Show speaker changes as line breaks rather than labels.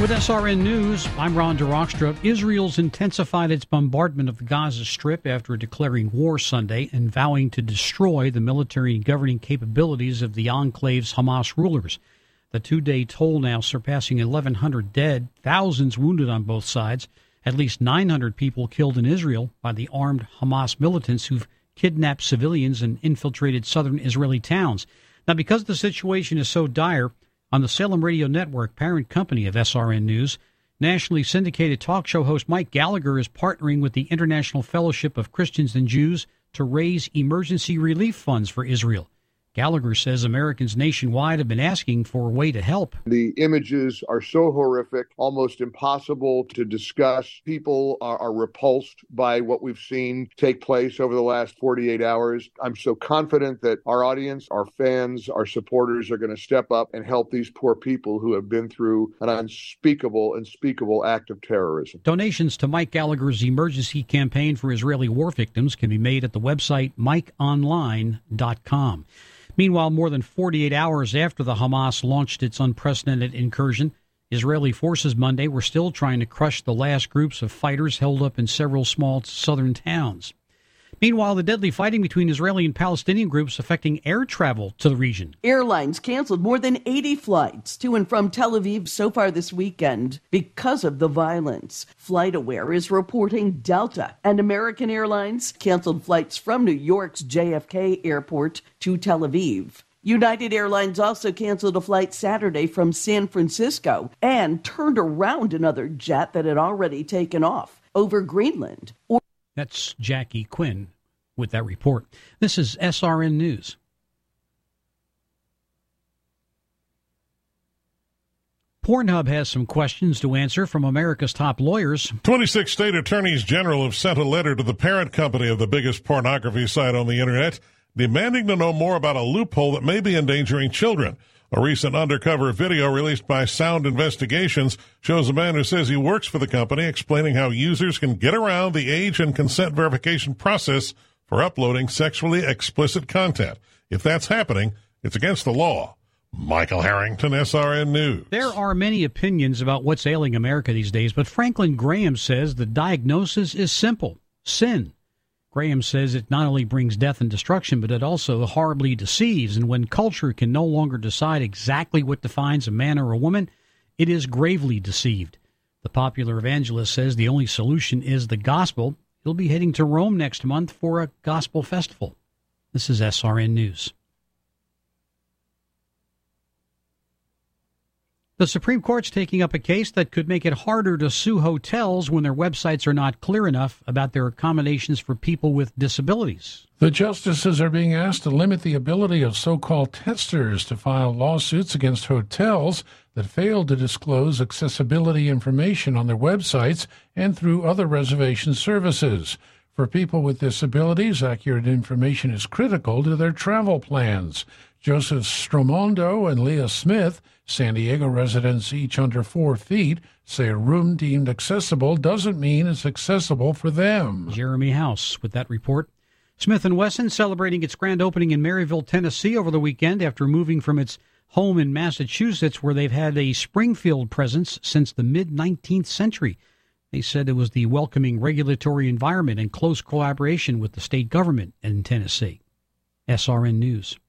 With SRN News, I'm Ron DeRockstra. Israel's intensified its bombardment of the Gaza Strip after declaring war Sunday and vowing to destroy the military and governing capabilities of the enclave's Hamas rulers. The two-day toll now surpassing 1,100 dead, thousands wounded on both sides, at least 900 people killed in Israel by the armed Hamas militants who've kidnapped civilians and infiltrated southern Israeli towns. Now, because the situation is so dire, on the Salem Radio Network, parent company of SRN News, nationally syndicated talk show host Mike Gallagher is partnering with the International Fellowship of Christians and Jews to raise emergency relief funds for Israel. Gallagher says Americans nationwide have been asking for a way to help.
The images are so horrific, almost impossible to discuss. People are repulsed by what we've seen take place over the last 48 hours. I'm so confident that our audience, our fans, our supporters are going to step up and help these poor people who have been through an unspeakable act of terrorism.
Donations to Mike Gallagher's emergency campaign for Israeli war victims can be made at the website mikeonline.com. Meanwhile, more than 48 hours after the Hamas launched its unprecedented incursion, Israeli forces Monday were still trying to crush the last groups of fighters held up in several small southern towns. Meanwhile, the deadly fighting between Israeli and Palestinian groups affecting air travel to the region.
Airlines canceled more than 80 flights to and from Tel Aviv so far this weekend because of the violence. FlightAware is reporting Delta and American Airlines canceled flights from New York's JFK Airport to Tel Aviv. United Airlines also canceled a flight Saturday from San Francisco and turned around another jet that had already taken off over Greenland.
That's Jackie Quinn with that report. This is SRN News. Pornhub has some questions to answer from America's top lawyers.
26 state attorneys general have sent a letter to the parent company of the biggest pornography site on the internet, demanding to know more about a loophole that may be endangering children. A recent undercover video released by Sound Investigations shows a man who says he works for the company explaining how users can get around the age and consent verification process for uploading sexually explicit content. If that's happening, it's against the law. Michael Harrington, SRN News.
There are many opinions about what's ailing America these days, but Franklin Graham says the diagnosis is simple: sin. Graham says it not only brings death and destruction, but it also horribly deceives. And when culture can no longer decide exactly what defines a man or a woman, it is gravely deceived. The popular evangelist says the only solution is the gospel. He'll be heading to Rome next month for a gospel festival. This is SRN News. The Supreme Court's taking up a case that could make it harder to sue hotels when their websites are not clear enough about their accommodations for people with disabilities.
The justices are being asked to limit the ability of so-called testers to file lawsuits against hotels that fail to disclose accessibility information on their websites and through other reservation services. For people with disabilities, accurate information is critical to their travel plans. Joseph Stromondo and Leah Smith, San Diego residents each under 4 feet, say a room deemed accessible doesn't mean it's accessible for them.
Jeremy House with that report. Smith & Wesson celebrating its grand opening in Maryville, Tennessee over the weekend after moving from its home in Massachusetts, where they've had a Springfield presence since the mid-19th century. They said it was the welcoming regulatory environment and close collaboration with the state government in Tennessee. SRN News.